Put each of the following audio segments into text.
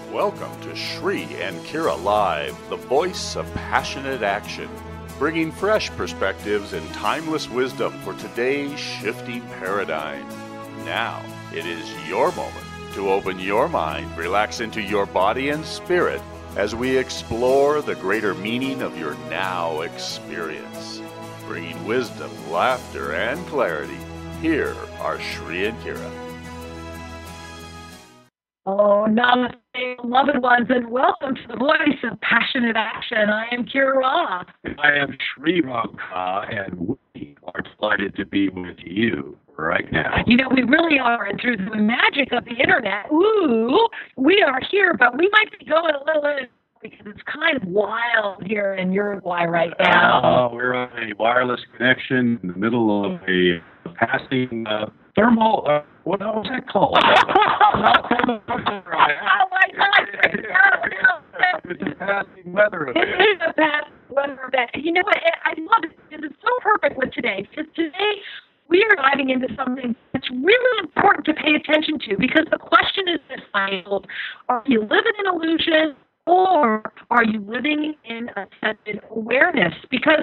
Welcome to Shri and Kira Live, the voice of passionate action, bringing fresh perspectives and timeless wisdom for today's shifting paradigm. Now, it is your moment to open your mind, relax into your body and spirit as we explore the greater meaning of your now experience. Bringing wisdom, laughter, and clarity, here are Shri and Kira. Oh, namaste, beloved ones, and welcome to the voice of passionate action. I am Kira. I am Shri Ramka, and we are delighted to be with you right now. You know, we really are, and through the magic of the internet, we are here, but we might be going a little in because it's kind of wild here in Uruguay right now. We're on a wireless connection in the middle of a passing thermal, what was that called? Oh my God! It's a passing weather event. It is a passing weather event. You know what? I love it because it's so perfect with today. Because today we are diving into something that's really important to pay attention to. Because the question is this, Michael: are you living in illusion, or are you living in ascended awareness? Because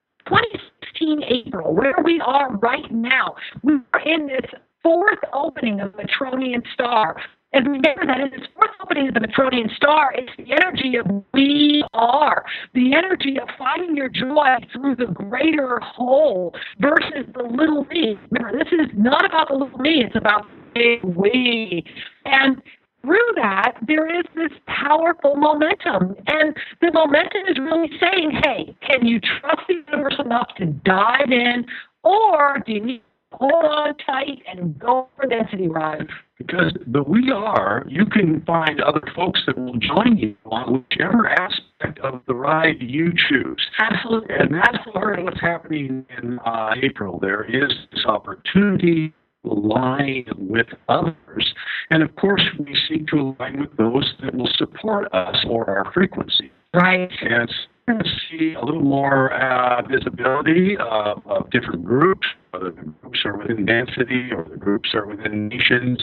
2016 April, where we are right now, we are in this fourth opening of the Matronian Star. And remember that in this fourth opening of the Matronian Star, it's the energy of we are, the energy of finding your joy through the greater whole versus the little me. Remember, this is not about the little me, it's about the we. And through that, there is this powerful momentum. And the momentum is really saying, hey, can you trust the universe enough to dive in, or do you need to hold on tight and go for density ride? Because the we are, you can find other folks that will join you on whichever aspect of the ride you choose. Absolutely. And that's part of what's happening in April. There is this opportunity to align with others. And of course, we seek to align with those that will support us or our frequency. Right. And we're going to see a little more visibility of different groups, whether the groups are within density or the groups are within nations,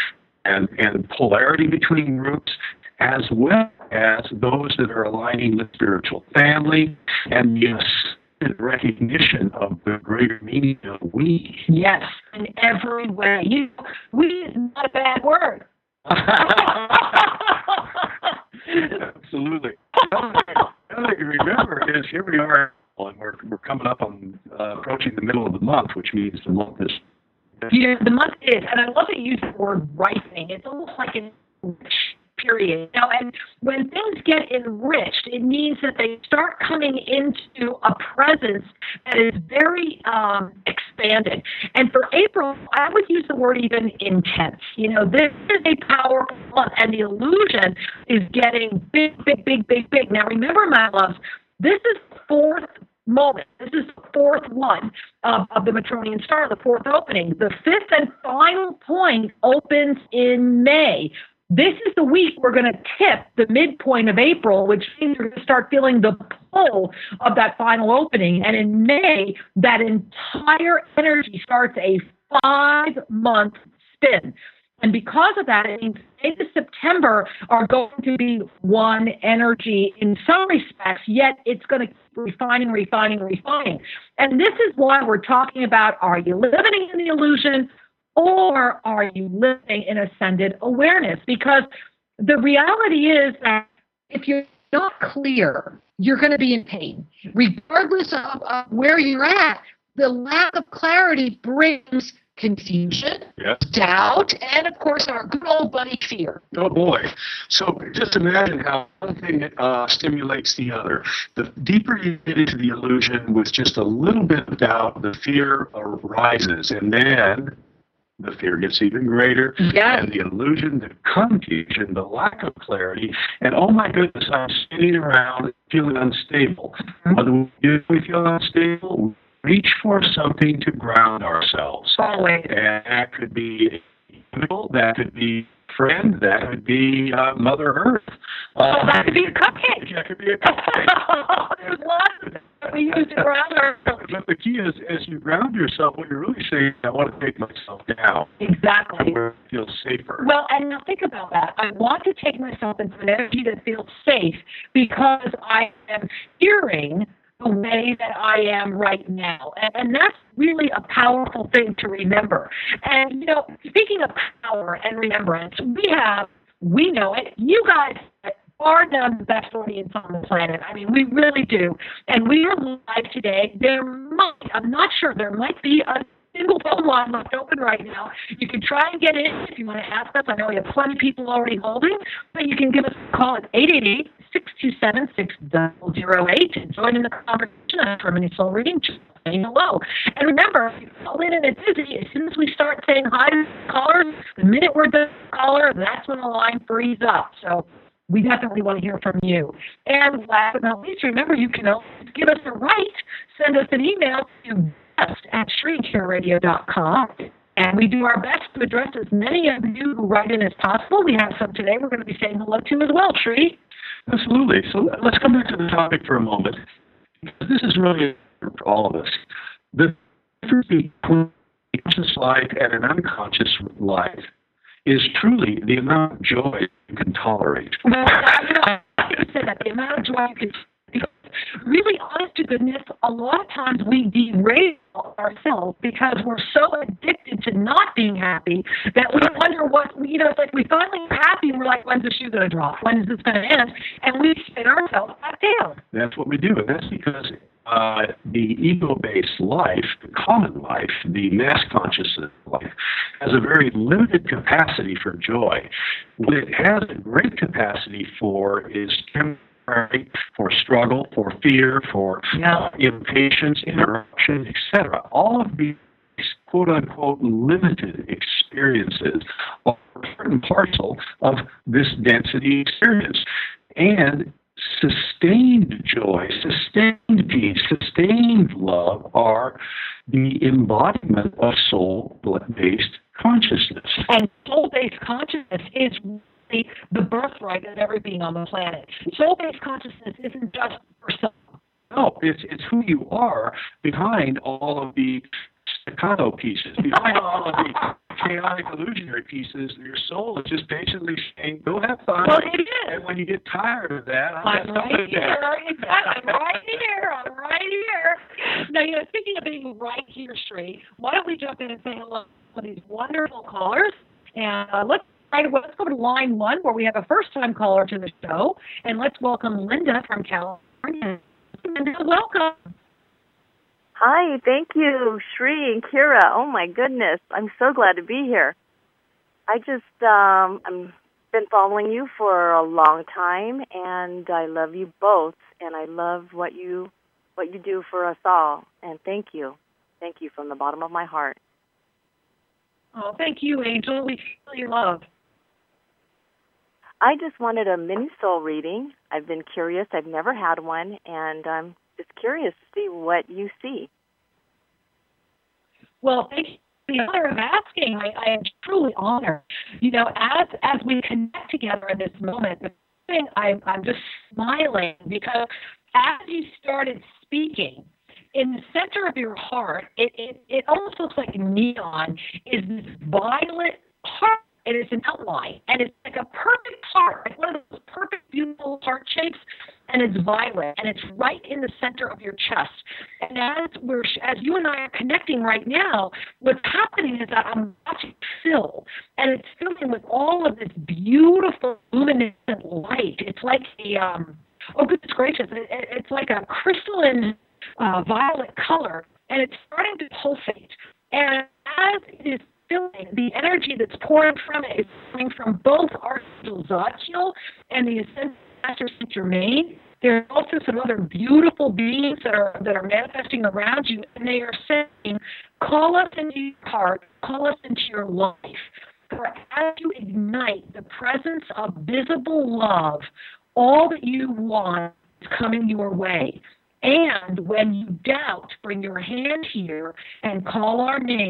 and polarity between groups, as well as those that are aligning with spiritual family and the recognition of the greater meaning of we. Yes, in every way. We is not a bad word. Absolutely. Another thing to remember is here we are, and we're coming up on approaching the middle of the month, which means the month is. You know, the month is, and I love to use the word ripening. It's almost like an period. Now, and when things get enriched, it means that they start coming into a presence that is very expanded. And for April, I would use the word even intense. You know, this is a powerful month, and the illusion is getting big, big, big, big, big. Now, remember, my loves, this is the fourth moment. This is the fourth one of the Matronian Star, the fourth opening. The fifth and final point opens in May. This is the week we're going to tip the midpoint of April, which means we're going to start feeling the pull of that final opening. And in May, that entire energy starts a 5-month spin. And because of that, it means May to September are going to be one energy in some respects, yet it's going to keep refining. And this is why we're talking about, are you living in the illusion, or are you living in ascended awareness? Because the reality is that if you're not clear, you're going to be in pain. Regardless of where you're at, the lack of clarity brings confusion, Yes. doubt, and of course our good old buddy fear. Oh boy. So just imagine how one thing stimulates the other. The deeper you get into the illusion with just a little bit of doubt, the fear arises, and then the fear gets even greater, Yes. and the illusion, the confusion, the lack of clarity, and oh my goodness, I'm spinning around feeling unstable. What do we feel unstable? We reach for something to ground ourselves. Always. And that could be chemical, that could be friend, that could be Mother Earth. That could be a cupcake. That could be a cupcake. There's lots of them. we use to ground ourselves. But the key is, as you ground yourself, what you're really saying, I want to take myself down. Exactly. Where it feels safer. Well, and now think about that. I want to take myself into an energy that feels safe because I am hearing the way that I am right now. And that's really a powerful thing to remember. And, speaking of power and remembrance, we know it. You guys are none the best audience on the planet. I mean, we really do. And we are live today. I'm not sure, there might be a single phone line left open right now. You can try and get in if you want to ask us. I know we have plenty of people already holding, but you can give us a call at 888-627-6008 and join in the conversation after a soul reading. Just say hello. And remember, if you call in and it's busy, as soon as we start saying hi to callers, the minute we're done with the caller, that's when the line frees up. So we definitely want to hear from you. And last but not least, remember, you can always give us a write. Send us an email to guest@ShreeandCuraRadio.com. And we do our best to address as many of you who write in as possible. We have some today we're going to be saying hello to as well, Shree. Absolutely. So let's come back to the topic for a moment. This is really important for all of us. The difference between a conscious life and an unconscious life is truly the amount of joy you can tolerate. Well, I said that, the amount of joy you can. Really, honest to goodness, a lot of times we derail ourselves because we're so addicted to not being happy that we wonder what, it's like we finally are happy and we're like, when's the shoe going to drop? When is this going to end? And we spin ourselves back down. That's what we do, and that's because the ego-based life, the common life, the mass consciousness life, has a very limited capacity for joy. What it has a great capacity for is for struggle, for fear, for impatience, interruption, etc. All of these quote-unquote limited experiences are part and parcel of this density experience. And sustained joy, sustained peace, sustained love are the embodiment of soul-based consciousness. And soul-based consciousness is the birthright of every being on the planet. Soul-based consciousness isn't just for some. No, it's who you are behind all of the staccato pieces, behind all of the chaotic illusionary pieces. Your soul is just patiently saying, go have fun. Well, it is. And when you get tired of that, I'm right here. Exactly. I'm right here. Now, speaking of being right here, Shree, why don't we jump in and say hello to these wonderful callers? And let's go to line 1, where we have a first-time caller to the show, and let's welcome Linda from California. Linda, welcome. Hi, thank you, Shree and Kira. Oh, my goodness. I'm so glad to be here. I just, I've been following you for a long time, and I love you both, and I love what you do for us all, and thank you. Thank you from the bottom of my heart. Oh, thank you, Angel. We feel your love. I just wanted a mini soul reading. I've been curious. I've never had one, and I'm just curious to see what you see. Well, thank you for the honor of asking. I am truly honored. As we connect together in this moment, the thing I'm just smiling because as you started speaking, in the center of your heart, it almost looks like neon, is this violet heart. It is an outline, and it's like a perfect heart, like one of those perfect, beautiful heart shapes, and it's violet, and it's right in the center of your chest. And as you and I are connecting right now, what's happening is that I'm watching it fill, and it's filling with all of this beautiful, luminescent light. It's like oh goodness gracious, it's like a crystalline violet color, and it's starting to pulsate. And as it is filling, the energy that's pouring from it is coming from both Archangel Zadkiel and the Ascended Master Saint Germain. There are also some other beautiful beings that are manifesting around you, and they are saying, call us into your heart, call us into your life. For as you ignite the presence of visible love, all that you want is coming your way. And when you doubt, bring your hand here and call our name,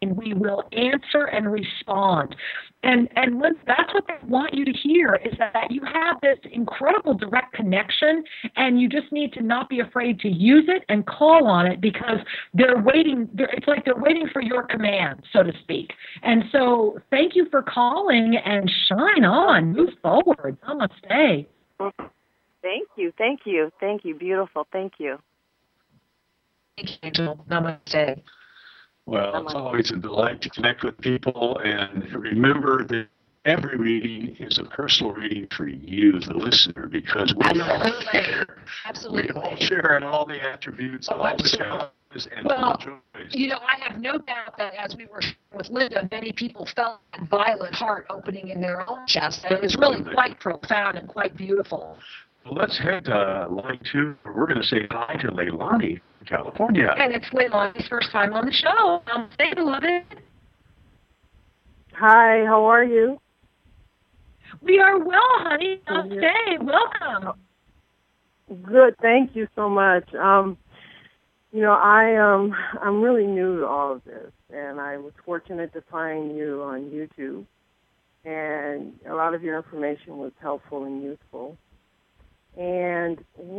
and we will answer and respond. And that's what they want you to hear, is that you have this incredible direct connection, and you just need to not be afraid to use it and call on it, because they're waiting. It's like they're waiting for your command, so to speak. And so thank you for calling, and shine on, move forward. Namaste. Thank you, thank you, thank you. Beautiful, thank you. Thank you, Angel. Namaste. Well, it's always a delight to connect with people, and remember that every reading is a personal reading for you, the listener, because we all share. Absolutely. We all share in all the attributes, all the challenges, and all the joys. You know, I have no doubt that as we were with Linda, many people felt that violet heart opening in their own chest, and it was really quite profound and quite beautiful. Well, let's head to line 2. We're going to say hi to Leilani from California. And it's Leilani's first time on the show. Namaste, beloved. Hi, how are you? We are well, honey. Namaste. Welcome. Good, thank you so much. You know, I'm really new to all of this, and I was fortunate to find you on YouTube, and a lot of your information was helpful and useful. And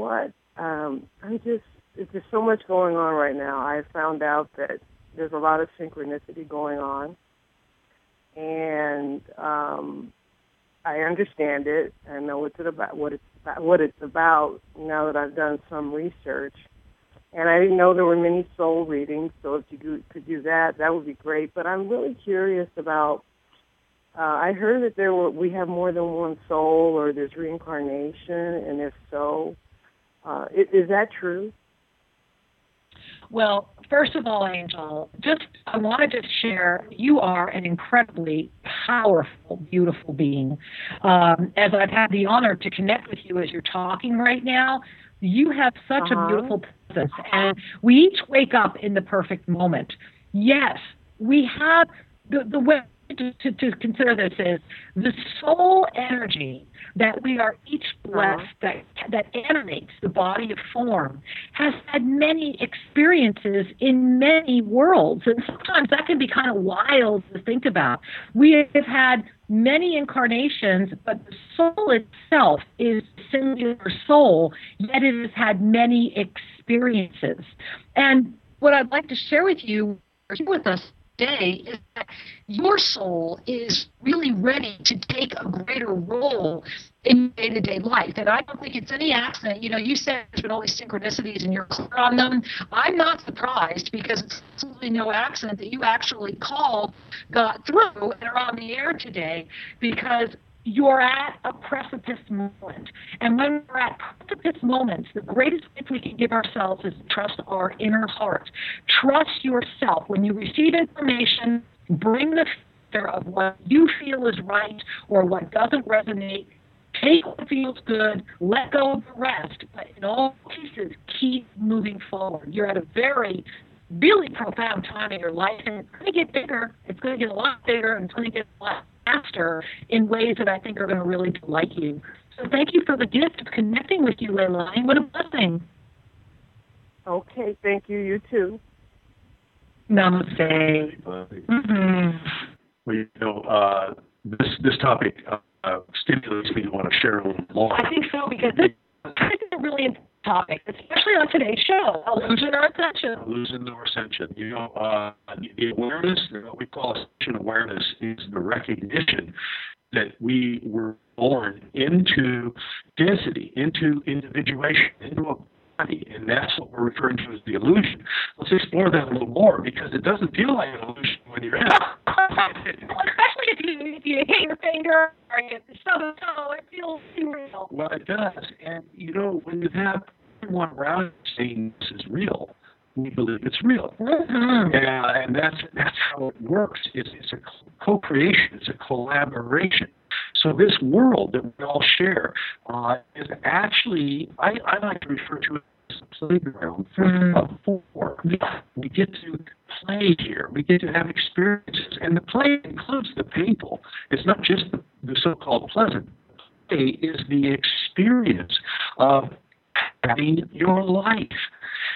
there's just so much going on right now. I found out that there's a lot of synchronicity going on, and I understand it. I know what it's about now that I've done some research. And I didn't know there were many soul readings, so if you could do that, that would be great. But I'm really curious about, I heard that we have more than one soul, or there's reincarnation, and if so, is that true? Well, first of all, Angel, I want to just share, you are an incredibly powerful, beautiful being. As I've had the honor to connect with you as you're talking right now, you have such a beautiful presence, and we each wake up in the perfect moment. Yes, we have the way to consider this is the soul energy that we are each blessed, that animates the body of form, has had many experiences in many worlds. And sometimes that can be kind of wild to think about. We have had many incarnations, but the soul itself is a singular soul, yet it has had many experiences. And what I'd like to share with you, with us today, is that your soul is really ready to take a greater role in day-to-day life. And I don't think it's any accident. You know, you said there's been all these synchronicities and you're clear on them. I'm not surprised, because it's absolutely no accident that you actually called, got through, and are on the air today, because you're at a precipice moment. And when we're at precipice moments, the greatest gift we can give ourselves is to trust our inner heart. Trust yourself. When you receive information, bring the filter of what you feel is right or what doesn't resonate. Take what feels good, let go of the rest, but in all cases, keep moving forward. You're at a very, really profound time in your life, and it's going to get bigger. It's going to get a lot bigger, and it's going to get a lot faster in ways that I think are going to really delight you. So thank you for the gift of connecting with you, Leilani. What a blessing. Okay, thank you. You too. Namaste. Mm-hmm. Well, you know, this topic stimulates me to want to share a little more. I think so, because this is a really important topic, especially on today's show, Illusion or Ascension. Illusion or Ascension. You know, the awareness, what we call ascension awareness, is the recognition that we were born into density, into individuation, into a body, and that's what we're referring to as the illusion. Let's explore that a little more, because it doesn't feel like an illusion when you're in it. Especially if you hit your finger or you stub a toe, it feels real. Well, it does. And, you know, when you have everyone around saying this is real, we believe it's real. Mm-hmm. And that's how it works. It's a co-creation. It's a collaboration. So this world that we all share is actually, I like to refer to it as a playground for four. We get to play here. We get to have experiences. And the play includes the painful. It's not just the so-called pleasant. Play is the experience of having your life.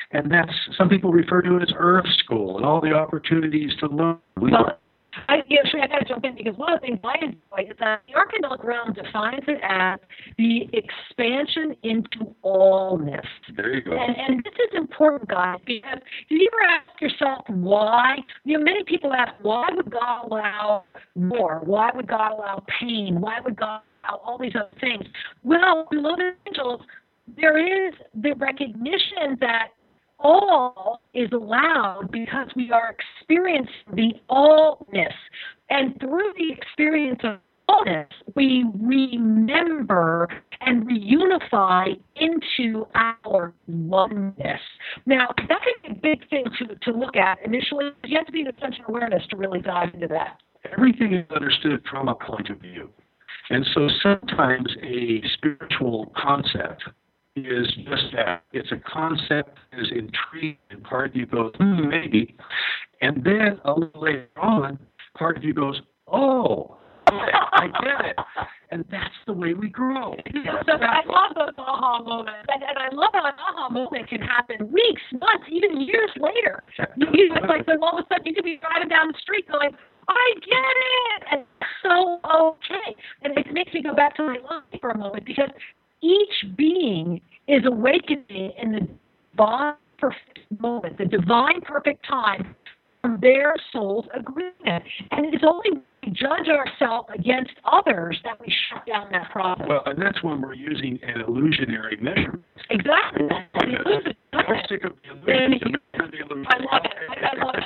And that's, some people refer to it as Earth School and all the opportunities to learn. I got to jump in because one of the things I enjoy is that the archangelic realm defines it as the expansion into allness. There you go. And this is important, guys, because do you ever ask yourself why? Many people ask, why would God allow war? Why would God allow pain? Why would God allow all these other things? Well, below the angels, there is the recognition that all is allowed because we are experiencing the allness. And through the experience of allness, we remember and reunify into our oneness. Now, that can be a big thing to look at initially. You have to be in attention awareness to really dive into that. Everything is understood from a point of view. And so sometimes a spiritual concept is just that. It's a concept that is intriguing, and part of you goes, maybe. And then a little later on, part of you goes, oh, I get it. And that's the way we grow. So I love those aha moments. And I love how an aha moment can happen weeks, months, even years later. It's like all of a sudden you could be driving down the street going, I get it. And it's so okay. And it makes me go back to my life for a moment because each being is awakening in the divine perfect moment, the divine perfect time from their soul's agreement. And it is only when we judge ourselves against others that we shut down that process. Well, and that's when we're using an illusionary measurement. Exactly. Don't stick up the illusion. I love it. I love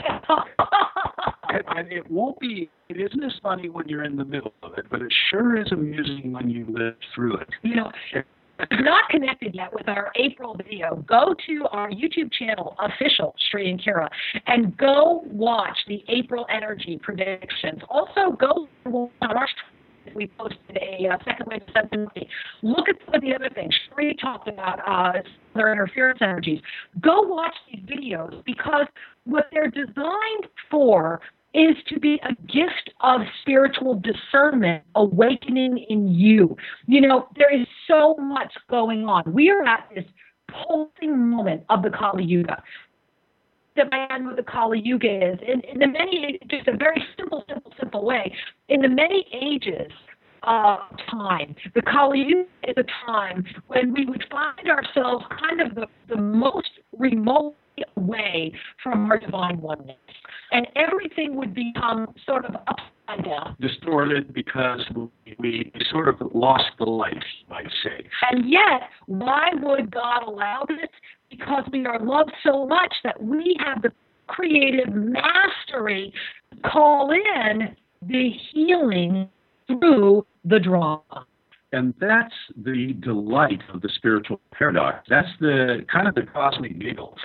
it. And it won't be, it isn't as funny when you're in the middle of it, but it sure is amusing when you live through it. If you're not connected yet with our April video, go to our YouTube channel, Official Sri and Kira, and go watch the April energy predictions. Also, go on our we posted a second wave of sensitivity. Look at some of the other things. Sri talked about other interference energies. Go watch these videos because what they're designed for is to be a gift of spiritual discernment awakening in you. There is so much going on. We are at this pulsing moment of the Kali Yuga. The man with the Kali Yuga is in the many, just a very simple way. In the many ages of time, the Kali Yuga is a time when we would find ourselves kind of the most remote away from our divine oneness. And everything would become sort of upside down. Distorted because we sort of lost the light, you might say. And yet, why would God allow this? Because we are loved so much that we have the creative mastery to call in the healing through the drama. And that's the delight of the spiritual paradox. That's the kind of the cosmic giggle.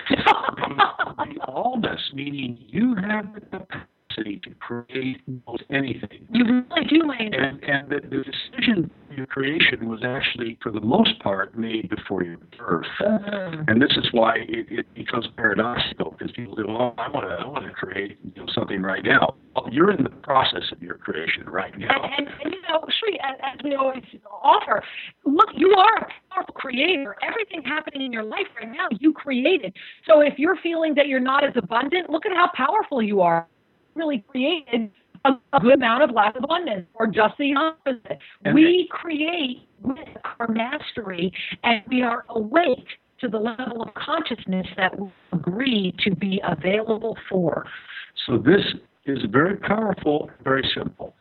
the allness, meaning you have the capacity to create almost anything. You really do, Wayne. And the decision for your creation was actually, for the most part, made before your birth. And this is why it becomes paradoxical, because people go, oh, I want to create something right now. Well, you're in the process of your creation right now. And Sri, as we always offer, look, you are a powerful creator. Everything happening in your life right now, you created. So if you're feeling that you're not as abundant, look at how powerful you are. Really created a good amount of lack of abundance, or just the opposite. We create with our mastery, and we are awake to the level of consciousness that we agree to be available for. So this is very powerful, very simple.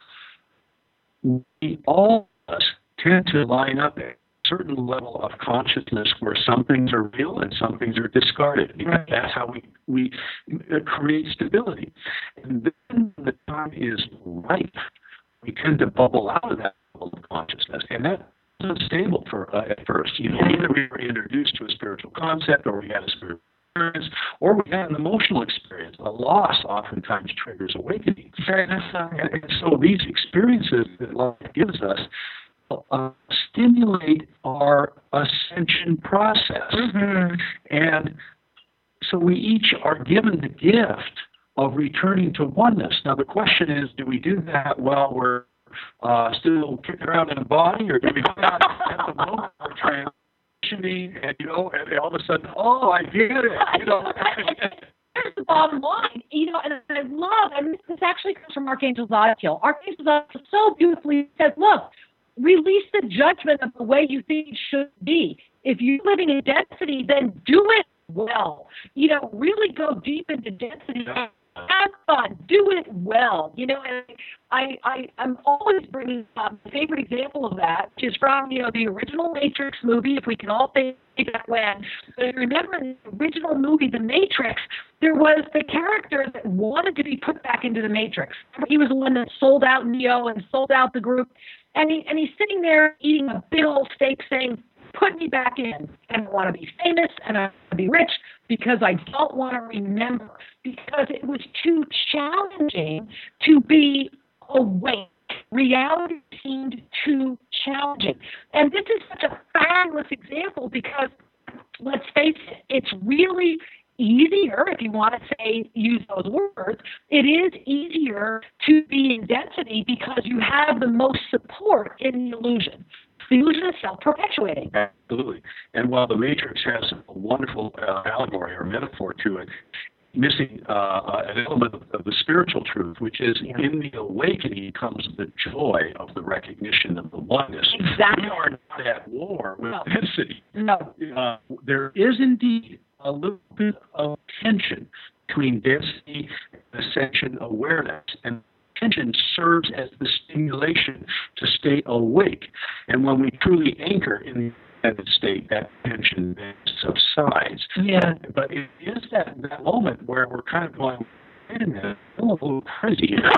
We all of us tend to line up at a certain level of consciousness where some things are real and some things are discarded. Because that's how we create stability. And then when the time is ripe, we tend to bubble out of that level of consciousness. And that's unstable at first. Either we were introduced to a spiritual concept, or we had a spiritual experience, or we had an emotional experience. A loss oftentimes triggers awakening. And so these experiences that life gives us stimulate our ascension process. And so we each are given the gift of returning to oneness. Now the question is, do we do that while we're still kicking around in a body, or do we do that at the moment we're conditioning, and and all of a sudden, oh, I get it. Here's the bottom line, and I love, and this actually comes from Archangel Zadkiel. Archangel Zadkiel so beautifully says, look, release the judgment of the way you think it should be. If you're living in density, then do it well. Really go deep into density. Have fun. Do it well. And I'm always bringing up my favorite example of that, which is from, the original Matrix movie, if we can all think back when. But if you remember in the original movie, The Matrix, there was the character that wanted to be put back into the Matrix. He was the one that sold out Neo and sold out the group. And he's sitting there eating a big old steak saying, put me back in. And I want to be famous and I want to be rich because I don't want to remember. Because it was too challenging to be awake. Reality seemed too challenging. And this is such a fabulous example because, let's face it, it's really easier, if you want to use those words, it is easier to be in density because you have the most support in the illusion. The illusion is self-perpetuating. Absolutely. And while the Matrix has a wonderful allegory or metaphor to it, missing an element of the spiritual truth, which is in the awakening comes the joy of the recognition of the oneness. Exactly. We are not at war with density. No. There is indeed a little bit of tension between density and ascension awareness, and tension serves as the stimulation to stay awake. And when we truly anchor in the state, that tension then subsides. Yeah. But it is that moment where we're kind of going, wait a minute, I'm a little crazy. and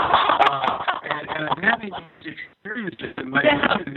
I'm having these experiences in my mind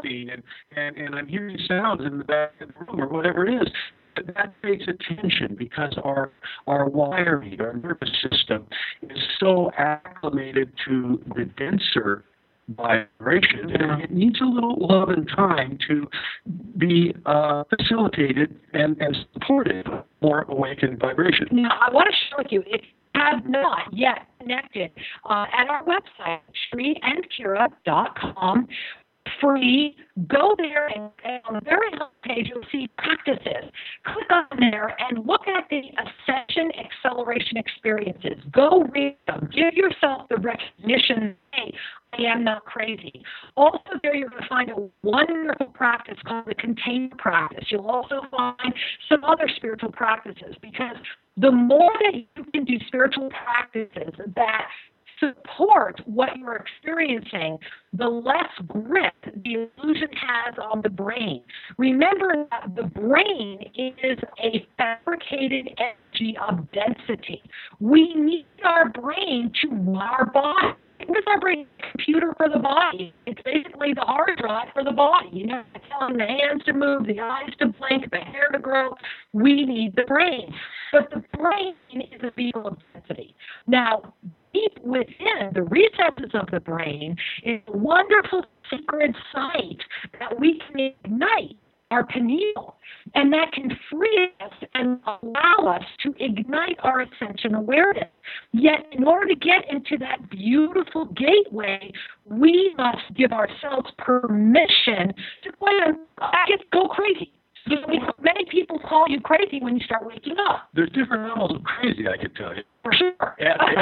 and I'm hearing sounds in the back of the room or whatever it is. That creates a tension because our wiring, our nervous system is so acclimated to the denser vibration, and it needs a little love and time to be facilitated and supported more awakened vibration. Now, I want to share with you, if you have not yet connected, at our website, ShriandKira.com, free, go there and on the very last page you'll see practices. Click on there and look at the Ascension Acceleration Experiences. Go read them. Give yourself the recognition, hey, I am not crazy. Also there you're going to find a wonderful practice called the Container Practice. You'll also find some other spiritual practices because the more that you can do spiritual practices that support what you're experiencing, the less grip the illusion has on the brain. Remember that the brain is a fabricated energy of density. We need our brain to run our body. Where's our brain? Computer for the body. It's basically the hard drive for the body. It's telling the hands to move, the eyes to blink, the hair to grow. We need the brain. But the brain is a vehicle of density. Now, deep within the recesses of the brain is a wonderful sacred site that we can ignite, our pineal, and that can free us and allow us to ignite our ascension awareness. Yet, in order to get into that beautiful gateway, we must give ourselves permission to go crazy. Many people call you crazy when you start waking up. There's different levels of crazy, I can tell you. For sure.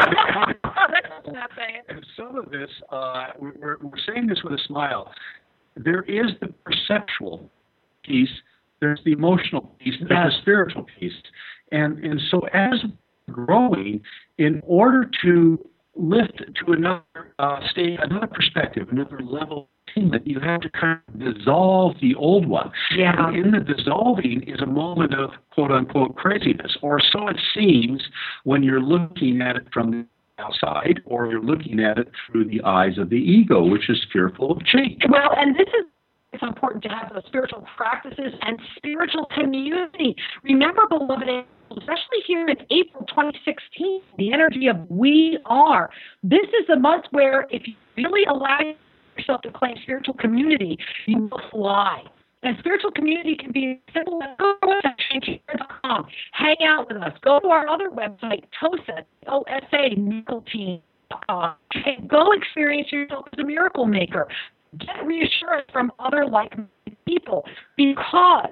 And some of this, we're saying this with a smile. There is the perceptual piece, there's the emotional piece, there's the spiritual piece. And so as growing, in order to lift to another state, another perspective, another level, you have to kind of dissolve the old one. Yeah. And in the dissolving is a moment of quote-unquote craziness, or so it seems when you're looking at it from the outside, or you're looking at it through the eyes of the ego, which is fearful of change. Well, and this is it's important to have those spiritual practices and spiritual community. Remember, beloved, especially here in April 2016, the energy of we are. This is the month where if you really allow yourself to claim spiritual community, you will fly. And spiritual community can be simple as go to our website, ShriandKira.com. Hang out with us. Go to our other website, TOSA, O-S-A, MiracleTeam.com. And go experience yourself as a miracle maker. Get reassurance from other like-minded people, because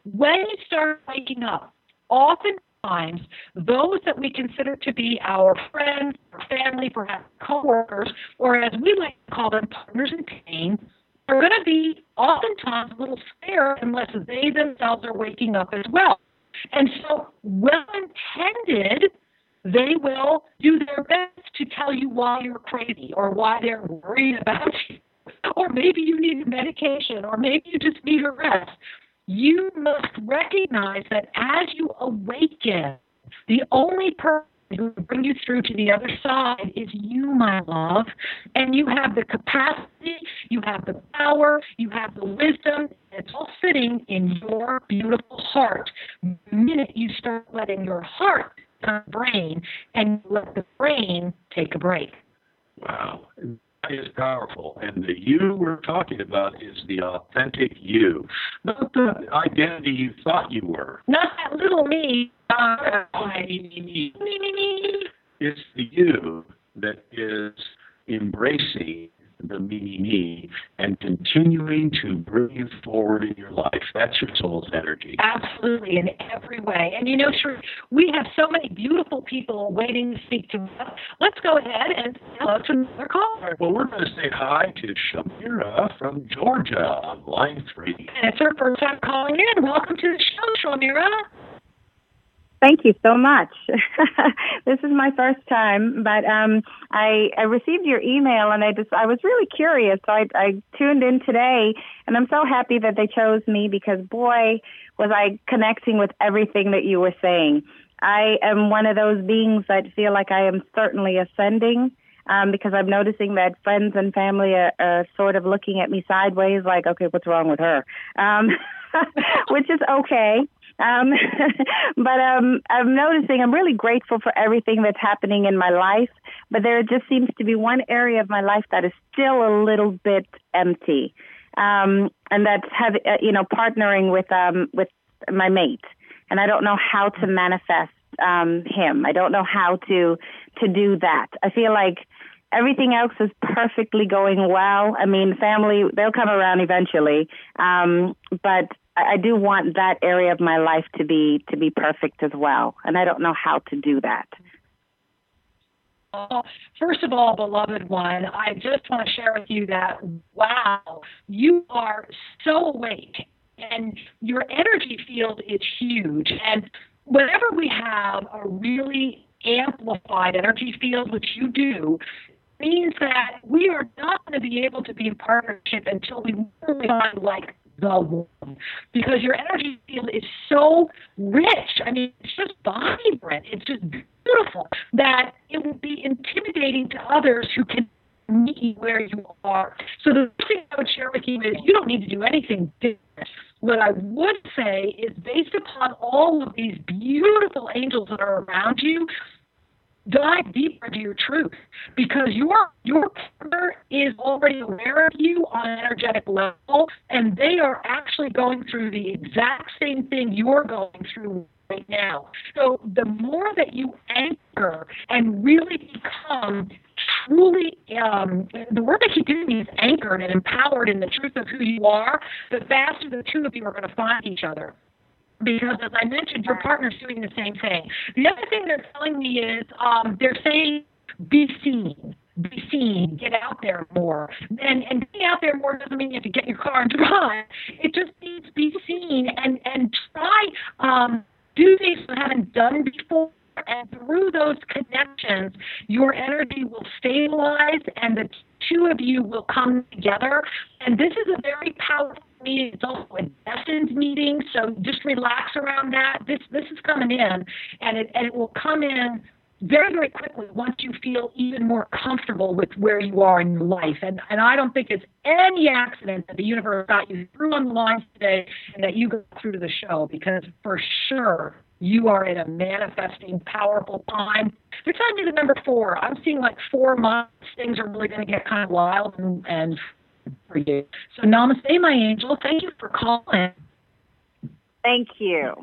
when you start waking up, oftentimes those that we consider to be our friends, our family, perhaps coworkers, or as we like to call them, partners in pain, are going to be oftentimes a little scared unless they themselves are waking up as well. And so, well-intended, they will do their best to tell you why you're crazy or why they're worried about you. Or maybe you need medication, or maybe you just need a rest. You must recognize that as you awaken, the only person who will bring you through to the other side is you, my love. And you have the capacity, you have the power, you have the wisdom. It's all sitting in your beautiful heart. The minute you start letting your heart become brain, and you let the brain take a break. Wow. That is powerful. And the you we're talking about is the authentic you, not the identity you thought you were. Not that little me. Me. It's the you that is embracing the me and continuing to bring you forward in your life. That's your soul's energy. Absolutely, in every way. And you know, Sheree, we have so many beautiful people waiting to speak to us. Let's go ahead and say hello to another caller. Well, we're going to say hi to Shamira from Georgia on line 3. And it's her first time calling in. Welcome to the show, Shamira. Thank you so much. This is my first time, but I received your email and I was really curious. So I tuned in today, and I'm so happy that they chose me because, boy, was I connecting with everything that you were saying. I am one of those beings that feel like I am certainly ascending because I'm noticing that friends and family are sort of looking at me sideways like, okay, what's wrong with her? Which is okay. But I'm noticing I'm really grateful for everything that's happening in my life, but there just seems to be one area of my life that is still a little bit empty, and that's partnering with my mate, and I don't know how to manifest him. I don't know how to do that. I feel like everything else is perfectly going well. I mean, family, they'll come around eventually, but I do want that area of my life to be perfect as well, and I don't know how to do that. First of all, beloved one, I just want to share with you that, wow, you are so awake, and your energy field is huge. And whenever we have a really amplified energy field, which you do, means that we are not going to be able to be in partnership until we really find like the one, because your energy field is so rich. I mean, it's just vibrant. It's just beautiful that it will be intimidating to others who can meet you where you are. So the thing I would share with you is you don't need to do anything different. What I would say is based upon all of these beautiful angels that are around you, dive deeper into your truth, because your partner is already aware of you on an energetic level, and they are actually going through the exact same thing you're going through right now. So the more that you anchor and really become truly, the word that you do is anchored and empowered in the truth of who you are, the faster the two of you are going to find each other. Because, as I mentioned, your partner's doing the same thing. The other thing they're telling me is they're saying, be seen, get out there more. And being out there more doesn't mean you have to get in your car and drive. It just means be seen and try do things you haven't done before. And through those connections, your energy will stabilize and the two of you will come together. And this is a very powerful meeting. It's also a destined meeting, so just relax around that. This is coming in, and it will come in very, very quickly once you feel even more comfortable with where you are in your life. And I don't think it's any accident that the universe got you through on the line today and that you got through to the show, because for sure you are in a manifesting, powerful time. They're telling me the number 4. I'm seeing like 4 months. Things are really going to get kind of wild and for you. So namaste, my angel. Thank you for calling. Thank you.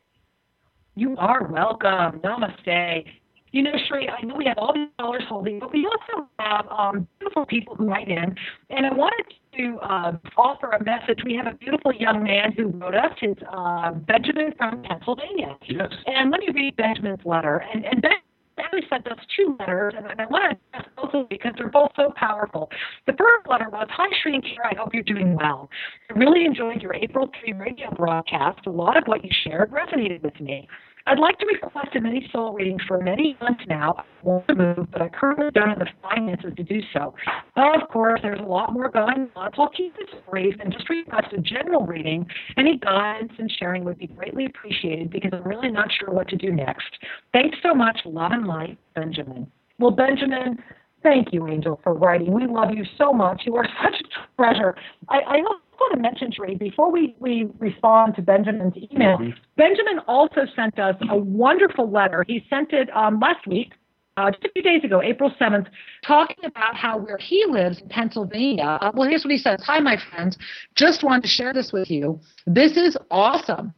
You are welcome. Namaste. You know, Sheree, I know we have all these callers holding, but we also have beautiful people who write in, and I wanted to offer a message. We have a beautiful young man who wrote us. His Benjamin from Pennsylvania. Yes. And let me read Benjamin's letter. And Ben actually sent us 2 letters, and I want to address both of them because they're both so powerful. The first letter was, "Hi, Sri and Kira, I hope you're doing well. I really enjoyed your April 3 radio broadcast. A lot of what you shared resonated with me. I'd like to request a mini soul reading for many months now. I want to move, but I currently don't have the finances to do so. Of course, there's a lot more going on, so I'll keep this brief and just request a general reading. Any guidance and sharing would be greatly appreciated because I'm really not sure what to do next. Thanks so much. Love and light, Benjamin." Well, Benjamin, thank you, Angel, for writing. We love you so much. You are such a treasure. I also want to mention, Sheree, before we respond to Benjamin's email, Benjamin also sent us a wonderful letter. He sent it last week, just a few days ago, April 7th, talking about how where he lives in Pennsylvania. Well, here's what he says. "Hi, my friends. Just wanted to share this with you. This is awesome.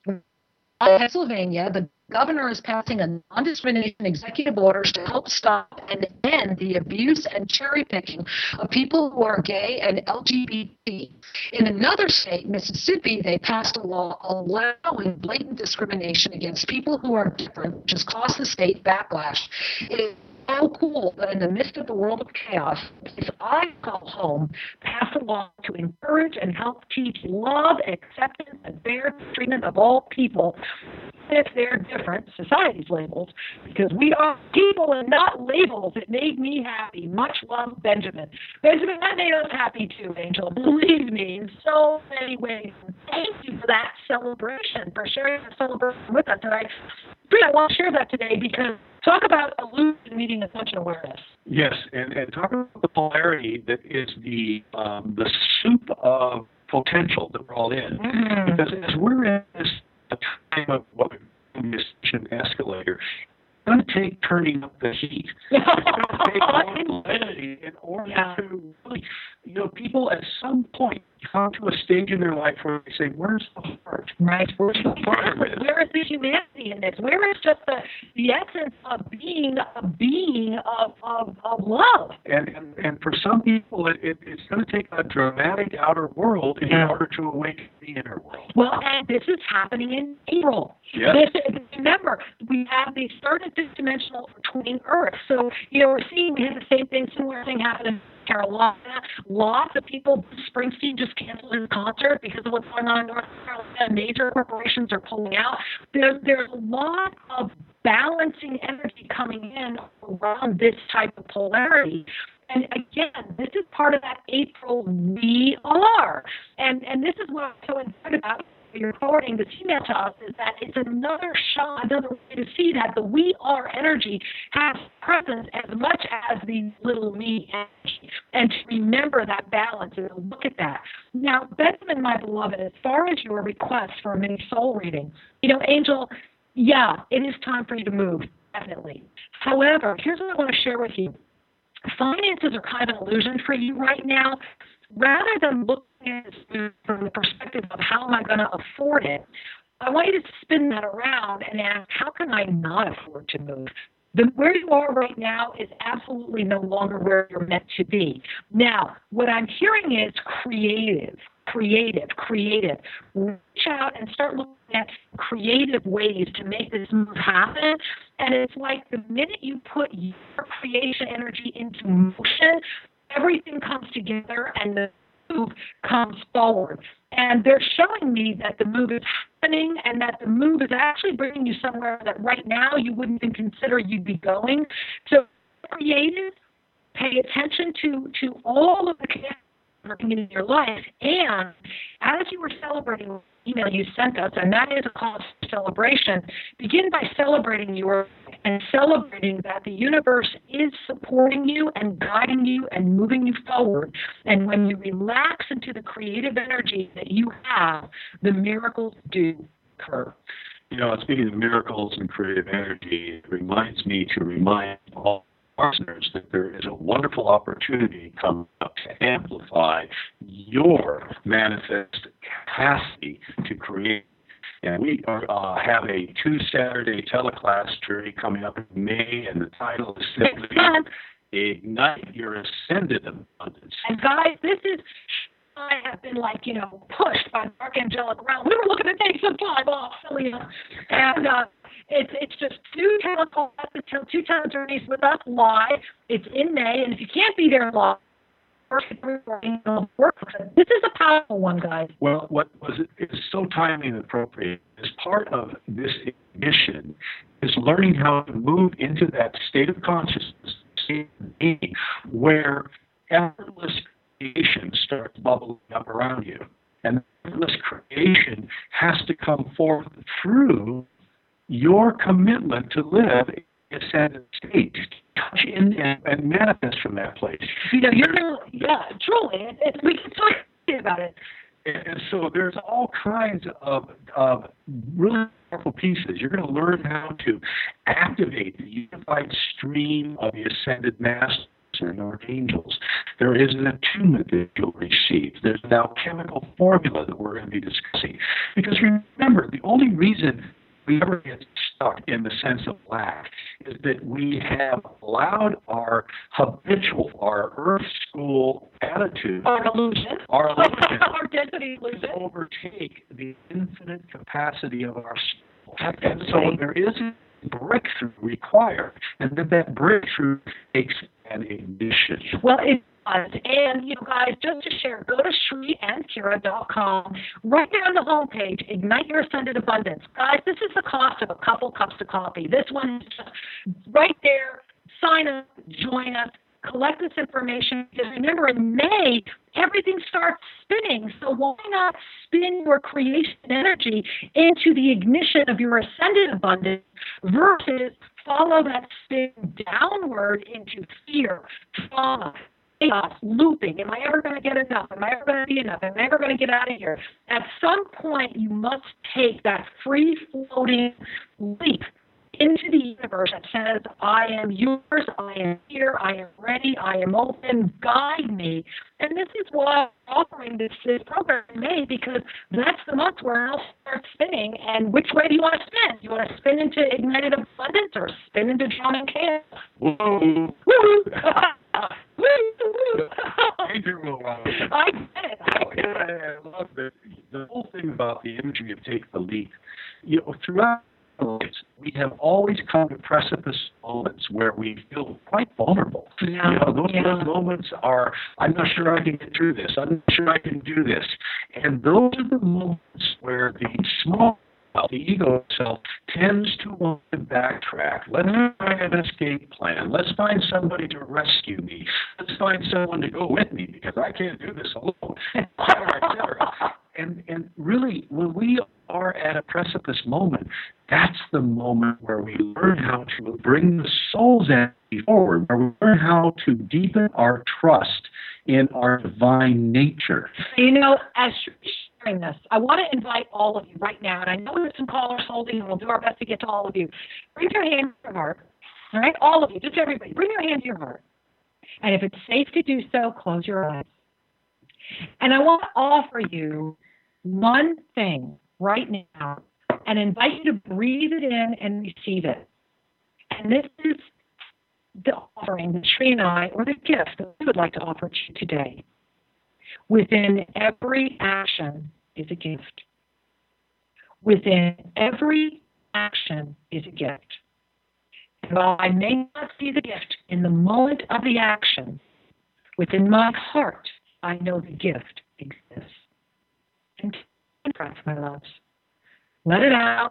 Pennsylvania, the governor is passing a non-discrimination executive order to help stop and end the abuse and cherry-picking of people who are gay and LGBT. In another state, Mississippi, they passed a law allowing blatant discrimination against people who are different, which has caused the state backlash. It is so cool that in the midst of the world of chaos, the place I call home passed a law to encourage and help teach love, acceptance, and fair treatment of all people, if they're different, society's labels, because we are people and not labels. It made me happy. Much love, Benjamin." Benjamin, that made us happy too, Angel. Believe me, in so many ways. Thank you for that celebration, for sharing the celebration with us. And I want to share that today because talk about illusion meeting attention awareness. Yes, and talk about the polarity that is the soup of potential that we're all in. Mm-hmm. Because as we're in this time of what we call this escalator, it's going to take turning up the heat. It's going to take polarity in order to really, people at some point come to a stage in their life where they say, "Where's the heart?" Right. Where's the heart? Where is the humanity in this? Where is just the essence of being of love? And for some people, it's going to take a dramatic outer world in order to awaken the inner world. Well, and this is happening in April. Yes. Remember, we have the third and fifth dimensional twinning Earth. So, we're seeing we have the same thing, similar thing happen in Carolina. Lots of people, Springsteen just canceled his concert because of what's going on in North Carolina. Major corporations are pulling out. There's a lot of balancing energy coming in around this type of polarity. And again, this is part of that April we are. And this is what I'm so excited about. You're forwarding this email to us is that it's another shot, another way to see that the we are energy has presence as much as the little me energy, and to remember that balance and look at that. Now, Benjamin, my beloved, as far as your request for a mini soul reading, Angel, yeah, it is time for you to move, definitely. However, here's what I want to share with you. Finances are kind of an illusion for you right now. Rather than looking at it from the perspective of how am I going to afford it, I want you to spin that around and ask, how can I not afford to move? Where you are right now is absolutely no longer where you're meant to be. Now, what I'm hearing is creative. Reach out and start looking at creative ways to make this move happen. And it's like the minute you put your creation energy into motion, everything comes together and the move comes forward. And they're showing me that the move is happening and that the move is actually bringing you somewhere that right now you wouldn't even consider you'd be going. So creative, pay attention to all of the connections working in your life. And as you were celebrating the email you sent us, and that is a call to celebration, begin by celebrating and celebrating that the universe is supporting you and guiding you and moving you forward. And when you relax into the creative energy that you have, the miracles do occur. Speaking of miracles and creative energy, it reminds me to remind all listeners that there is a wonderful opportunity coming up to amplify your manifest capacity to create. And we have a 2-Saturday teleclass journey coming up in May, and the title is simply Ignite Your Ascended Abundance. And guys, this is I have been pushed by the archangelic realm. We were looking to take some time off, Celia. And it's just 2 talent journeys with us live. It's in May, and if you can't be there live, this is a powerful one, guys. Well, what was it? It's so timely and appropriate. As part of this ignition is learning how to move into that state of consciousness, state of being, where effortless creation starts bubbling up around you. And effortless creation has to come forth through your commitment to live in a ascended state, touch in and manifest from that place. Truly. We can talk about it. And so there's all kinds of really powerful pieces. You're going to learn how to activate the unified stream of the ascended masters and archangels. There is an attunement that you'll receive. There's an alchemical formula that we're going to be discussing. Because remember, the only reason we ever get stuck in the sense of lack is that we have allowed our habitual, our Earth School attitude, our illusion, our density illusion, to overtake the infinite capacity of our soul. And so there is a breakthrough required, and that breakthrough takes an ignition. Well, it does. And, guys, just to share, go to ShriandKira.com. Right there on the homepage, Ignite Your Ascended Abundance. Guys, this is the cost of a couple cups of coffee. This one is just right there. Sign up, join us, collect this information. Because remember, in May, everything starts spinning. So why not spin your creation energy into the ignition of your ascended abundance versus follow that spin downward into fear, trauma, chaos, looping. Am I ever going to get enough? Am I ever going to be enough? Am I ever going to get out of here? At some point, you must take that free-floating leap into the universe that says, I am yours, I am here, I am ready, I am open, guide me. And this is why I'm offering this program in May, because that's the month where I'll start spinning. And which way do you want to spin? You want to spin into Ignited Abundance or spin into Drowning Chaos? Woo! Woo! Major will I get it. I love it. The whole thing about the imagery of take the leap, throughout we have always come to precipice moments where we feel quite vulnerable. Yeah. Those moments are, I'm not sure I can get through this. I'm not sure I can do this. And those are the moments where the small, the ego self tends to want to backtrack. Let's find an escape plan. Let's find somebody to rescue me. Let's find someone to go with me because I can't do this alone, et cetera. And really, when we are at a precipice moment, that's the moment where we learn how to bring the soul's energy forward, where we learn how to deepen our trust in our divine nature. As you're sharing this, I want to invite all of you right now, and I know there's some callers holding, and we'll do our best to get to all of you. Bring your hand to your heart, all right? All of you, just everybody. Bring your hand to your heart. And if it's safe to do so, close your eyes. And I want to offer you one thing right now and invite you to breathe it in and receive it. And this is the offering that Shri and I, or the gift that we would like to offer to you today. Within every action is a gift. Within every action is a gift. And while I may not see the gift in the moment of the action, within my heart, I know the gift exists. And breath, my loves. Let it out.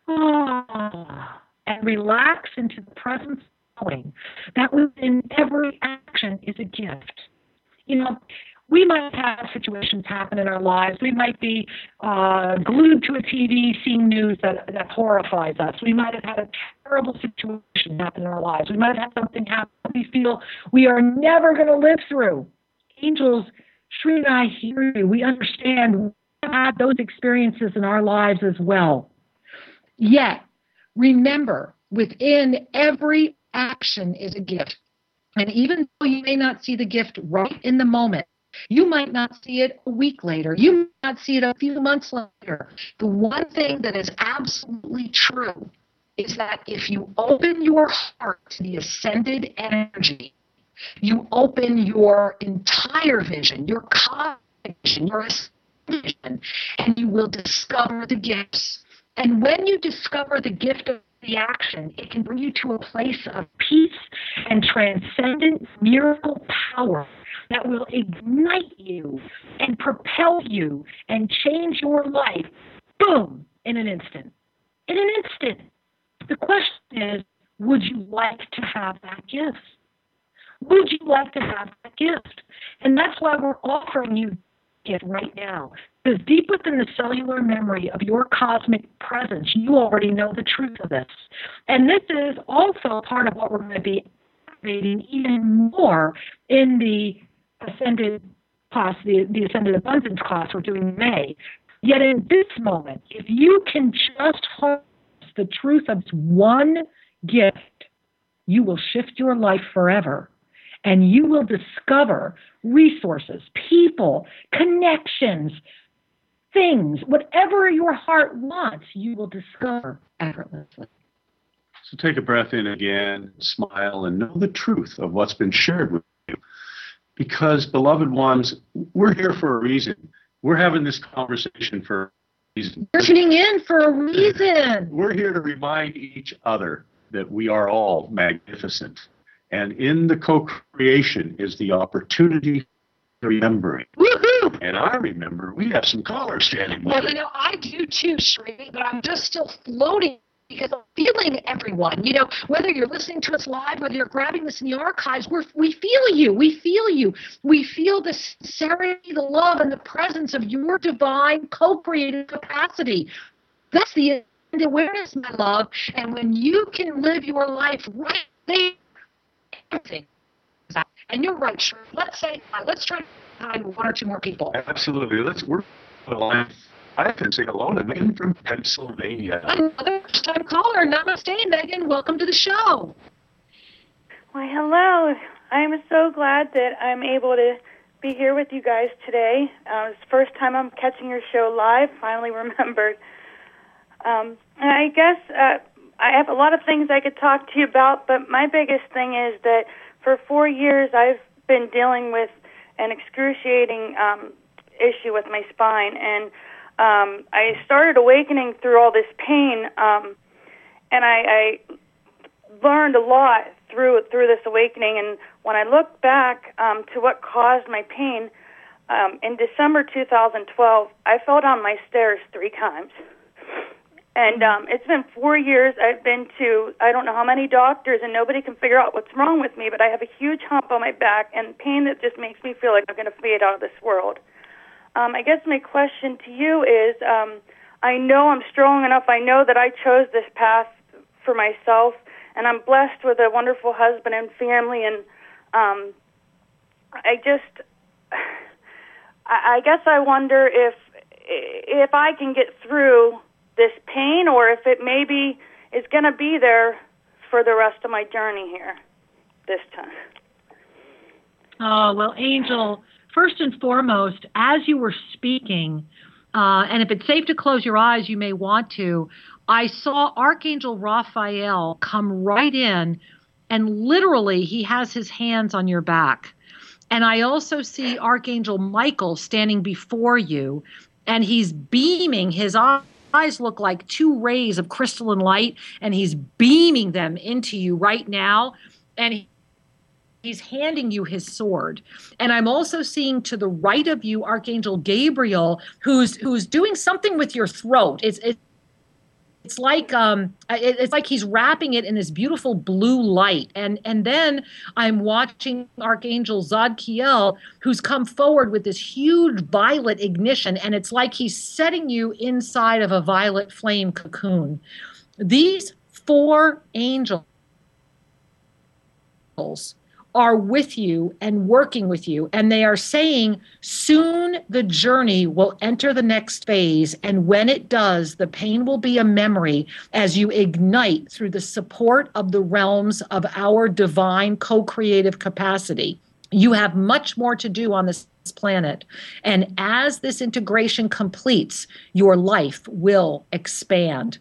And relax into the presence of knowing that within every action is a gift. We might have situations happen in our lives. We might be glued to a TV seeing news that horrifies us. We might have had a terrible situation happen in our lives. We might have had something happen we feel we are never going to live through. Angels, Shri and I hear you. We understand. We have had those experiences in our lives as well. Yet, remember, within every action is a gift. And even though you may not see the gift right in the moment, you might not see it a week later. You might not see it a few months later. The one thing that is absolutely true is that if you open your heart to the ascended energy, you open your entire vision, your cosmic your vision, and you will discover the gifts. And when you discover the gift of the action, it can bring you to a place of peace and transcendent miracle power that will ignite you and propel you and change your life, boom, in an instant. In an instant. The question is, would you like to have that gift? Would you like to have that gift? And that's why we're offering you it right now. Because deep within the cellular memory of your cosmic presence, you already know the truth of this. And this is also part of what we're going to be activating even more in the Ascended class, the Ascended Abundance class we're doing in May. Yet in this moment, if you can just harness the truth of one gift, you will shift your life forever. And you will discover resources, people, connections, things, whatever your heart wants, you will discover effortlessly. So take a breath in again, smile, and know the truth of what's been shared with you. Because, beloved ones, we're here for a reason. We're having this conversation for a reason. You're tuning in for a reason. We're here to remind each other that we are all magnificent. And in the co-creation is the opportunity for remembering. Woohoo! And I remember we have some callers standing by. Well, you know, I do too, Sri, but I'm just still floating because I'm feeling everyone. You know, whether you're listening to us live, whether you're grabbing this in the archives, we feel you. We feel you. We feel the sincerity, the love, and the presence of your divine co-creative capacity. That's the awareness, my love. And when you can live your life right there, everything. And you're right, Sri. Let's try to find one or two more people. Absolutely. We're alive. I can say hello to Megan from Pennsylvania. Another first-time caller. Namaste, Megan. Welcome to the show. Why, hello. I'm so glad that I'm able to be here with you guys today. It's the first time I'm catching your show live. Finally remembered. And I guess I have a lot of things I could talk to you about, but my biggest thing is that for 4 years I've been dealing with an excruciating issue with my spine, and I started awakening through all this pain, and I learned a lot through this awakening. And when I look back to what caused my pain, in December 2012, I fell down my stairs 3 times. And it's been 4 years. I've been to I don't know how many doctors, and nobody can figure out what's wrong with me, but I have a huge hump on my back and pain that just makes me feel like I'm going to fade out of this world. I guess my question to you is, I know I'm strong enough. I know that I chose this path for myself, and I'm blessed with a wonderful husband and family, and I guess I wonder if I can get through this pain, or if it maybe is going to be there for the rest of my journey here this time. Oh, well, Angel, first and foremost, as you were speaking, and if it's safe to close your eyes, you may want to, I saw Archangel Raphael come right in, and literally he has his hands on your back. And I also see Archangel Michael standing before you, and he's beaming. His eyes look like 2 rays of crystalline light, and he's beaming them into you right now, and he's handing you his sword. And I'm also seeing to the right of you Archangel Gabriel, who's doing something with your throat. It's like he's wrapping it in this beautiful blue light. And then I'm watching Archangel Zadkiel, who's come forward with this huge violet ignition, and it's like he's setting you inside of a violet flame cocoon. These 4 angels are with you and working with you, and they are saying soon the journey will enter the next phase, and when it does, the pain will be a memory as you ignite through the support of the realms of our divine co-creative capacity. You have much more to do on this planet, and as this integration completes, your life will expand.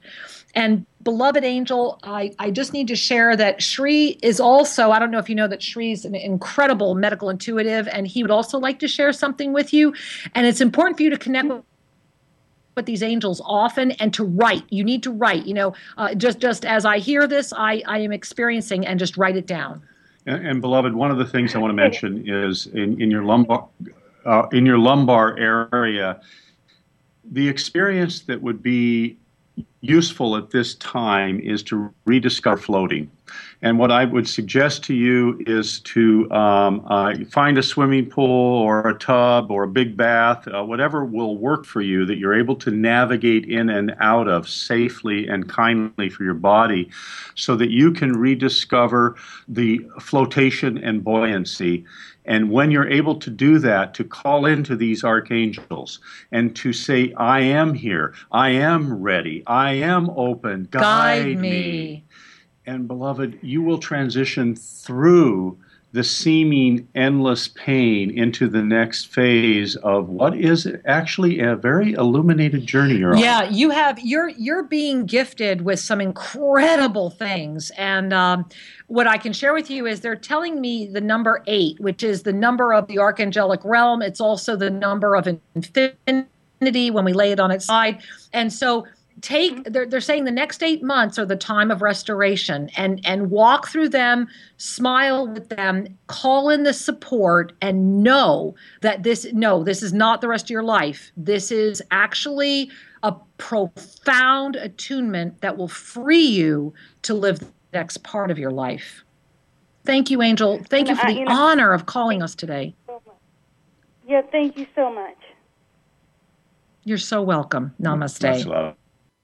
And beloved angel, I just need to share that Shri is also, I don't know if you know that Shri's an incredible medical intuitive, and he would also like to share something with you. And it's important for you to connect with these angels often and to write. You need to write, just as I hear this, I am experiencing, and just write it down. And beloved, one of the things I want to mention is in your lumbar area, the experience that would be useful at this time is to rediscover floating. And what I would suggest to you is to find a swimming pool or a tub or a big bath, whatever will work for you, that you're able to navigate in and out of safely and kindly for your body, so that you can rediscover the flotation and buoyancy. And when you're able to do that, to call into these archangels and to say, I am here, I am ready, I am open, guide me. And beloved, you will transition through the seeming endless pain into the next phase of what is actually a very illuminated journey you're on. Yeah, you're being gifted with some incredible things. And what I can share with you is they're telling me the number 8, which is the number of the archangelic realm. It's also the number of infinity when we lay it on its side. And so they're saying the next 8 months are the time of restoration, and walk through them, smile with them, call in the support, and know that this is not the rest of your life. This is actually a profound attunement that will free you to live the next part of your life. Thank you, Angel. Thank you for the honor of calling us today. Yeah, thank you so much. You're so welcome. Namaste. Much love.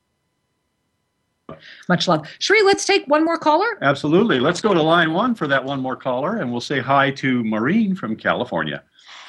Much love. Shri, let's take one more caller. Absolutely. Let's go to line 1 for that one more caller, and we'll say hi to Maureen from California.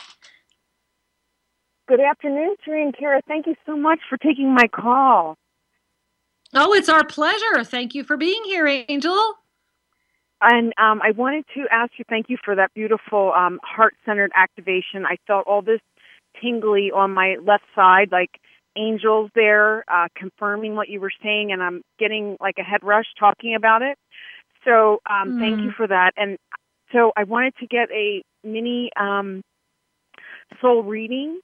Good afternoon, Shri and Kira. Thank you so much for taking my call. Oh, it's our pleasure. Thank you for being here, Angel. And I wanted to ask you, thank you for that beautiful heart-centered activation. I felt all this tingly on my left side, like angels there confirming what you were saying, and I'm getting like a head rush talking about it. So thank you for that. And so I wanted to get a mini soul reading.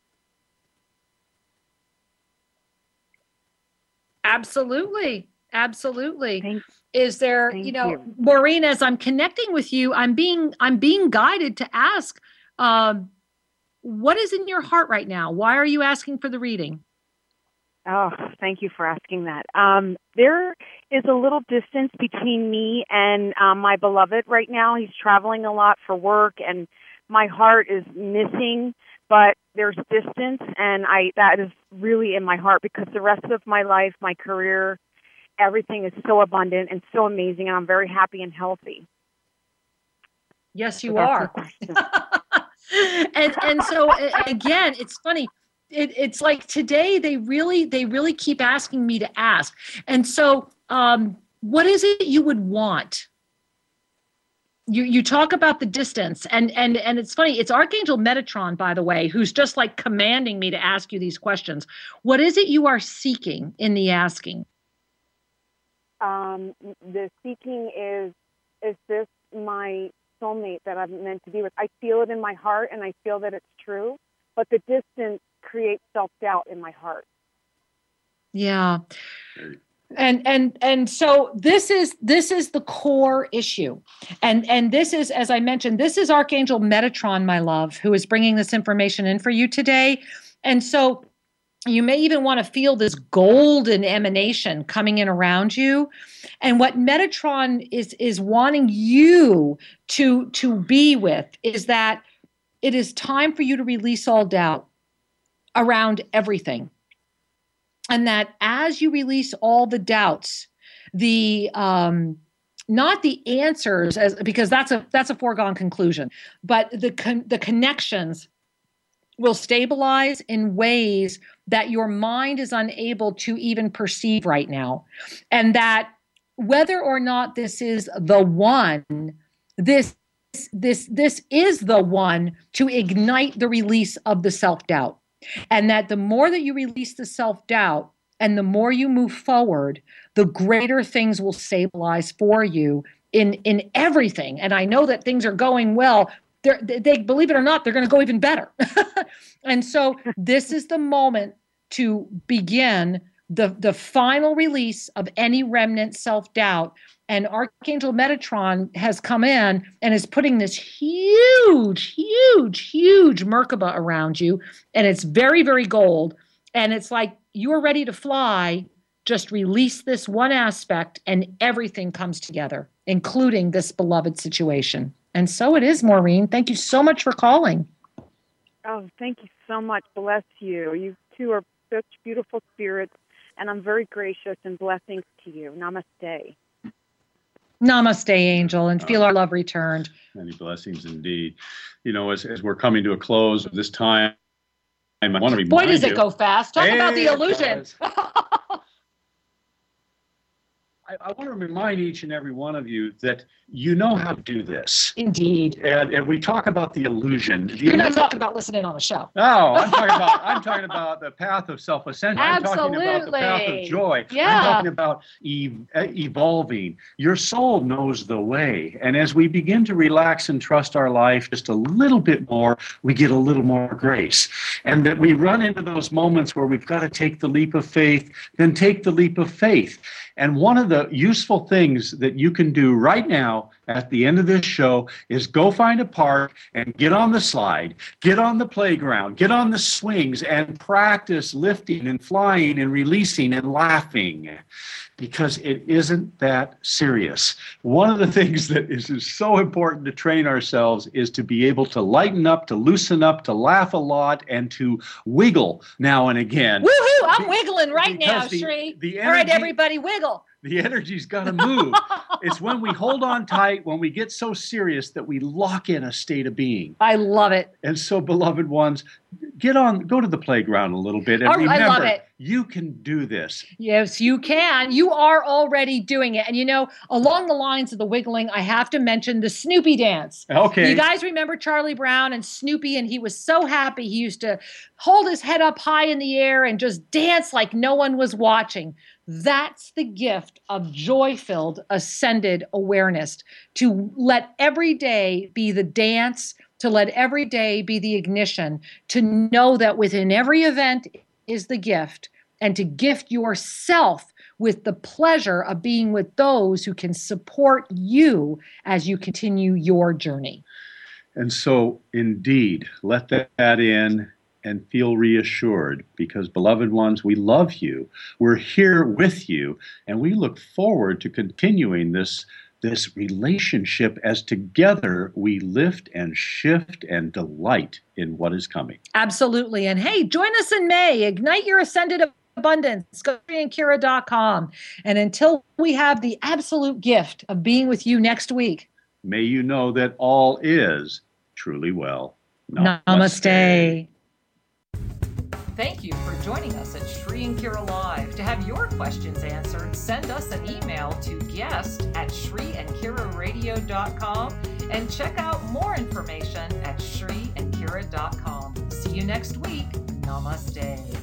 Absolutely. Absolutely. Thank Is there, you. Maureen, as I'm connecting with you, I'm being guided to ask, what is in your heart right now? Why are you asking for the reading? Oh, thank you for asking that. There is a little distance between me and my beloved right now. He's traveling a lot for work, and my heart is missing, but there's distance, and that is really in my heart, because the rest of my life, my career, everything is so abundant and so amazing, and I'm very happy and healthy. Yes, you are. and so again, it's funny. It's like today they really keep asking me to ask. And so, what is it you would want? You talk about the distance, and it's funny. It's Archangel Metatron, by the way, who's just like commanding me to ask you these questions. What is it you are seeking in the asking? The seeking is this my soulmate that I'm meant to be with? I feel it in my heart, and I feel that it's true, but the distance creates self-doubt in my heart. Yeah. And so this is the core issue. And this is, as I mentioned, this is Archangel Metatron, my love, who is bringing this information in for you today. And so you may even want to feel this golden emanation coming in around you. And what Metatron is wanting you to be with is that it is time for you to release all doubt around everything. And that as you release all the doubts, not the answers, because that's a foregone conclusion, but the connections will stabilize in ways that your mind is unable to even perceive right now. And that whether or not this is the one, this is the one to ignite the release of the self-doubt. And that the more that you release the self-doubt, And the more you move forward, the greater things will stabilize for you in everything. And I know that things are going well. They believe it or not, they're going to go even better. And so this is the moment to begin the final release of any remnant self-doubt. And Archangel Metatron has come in and is putting this huge, huge, huge Merkaba around you. And it's very, very gold. And it's like you're ready to fly. Just release this one aspect and everything comes together, including this beloved situation. And so it is, Maureen. Thank you so much for calling. Oh, thank you so much. Bless you. You two are such beautiful spirits, and I'm very gracious, and blessings to you. Namaste. Namaste, Angel, and feel our love returned. Many blessings indeed. You know, as we're coming to a close of this time, I want to remind you. Boy, does it go fast. Talk about the illusion. I want to remind each and every one of you that you know how to do this. Indeed. And we talk about the illusion. You're not talking about listening on the show. No, I'm talking about the path of self-ascension. Absolutely. I'm talking about the path of joy. Yeah. I'm talking about evolving. Your soul knows the way. And as we begin to relax and trust our life just a little bit more, we get a little more grace. And that we run into those moments where we've got to take the leap of faith, then take the leap of faith. And one of the useful things that you can do right now at the end of this show is go find a park and get on the slide, get on the playground, get on the swings and practice lifting and flying and releasing and laughing, because it isn't that serious. One of the things that is so important to train ourselves is to be able to lighten up, to loosen up, to laugh a lot, and to wiggle now and again. Woohoo! I'm wiggling right now, Shri. The All right, everybody, wiggle. The energy's got to move. It's when we hold on tight, when we get so serious that we lock in a state of being. I love it. And so, beloved ones, go to the playground a little bit. And remember, I love it. You can do this. Yes, you can. You are already doing it. And you know, along the lines of the wiggling, I have to mention the Snoopy dance. Okay. You guys remember Charlie Brown and Snoopy, and he was so happy. He used to hold his head up high in the air and just dance like no one was watching. That's the gift of joy-filled, ascended awareness, to let every day be the dance, to let every day be the ignition, to know that within every event is the gift, and to gift yourself with the pleasure of being with those who can support you as you continue your journey. And so, indeed, let that in and feel reassured, because, beloved ones, we love you. We're here with you, and we look forward to continuing this relationship as together we lift and shift and delight in what is coming. Absolutely. And hey, join us in May. Ignite your ascended abundance. Go to ShriandKira.com. And until we have the absolute gift of being with you next week, may you know that all is truly well. Namaste. Thank you for joining us at Shri and Kira Live. To have your questions answered, send us an email to guest@ShriandKiraRadio.com and check out more information at ShriandKira.com. See you next week. Namaste.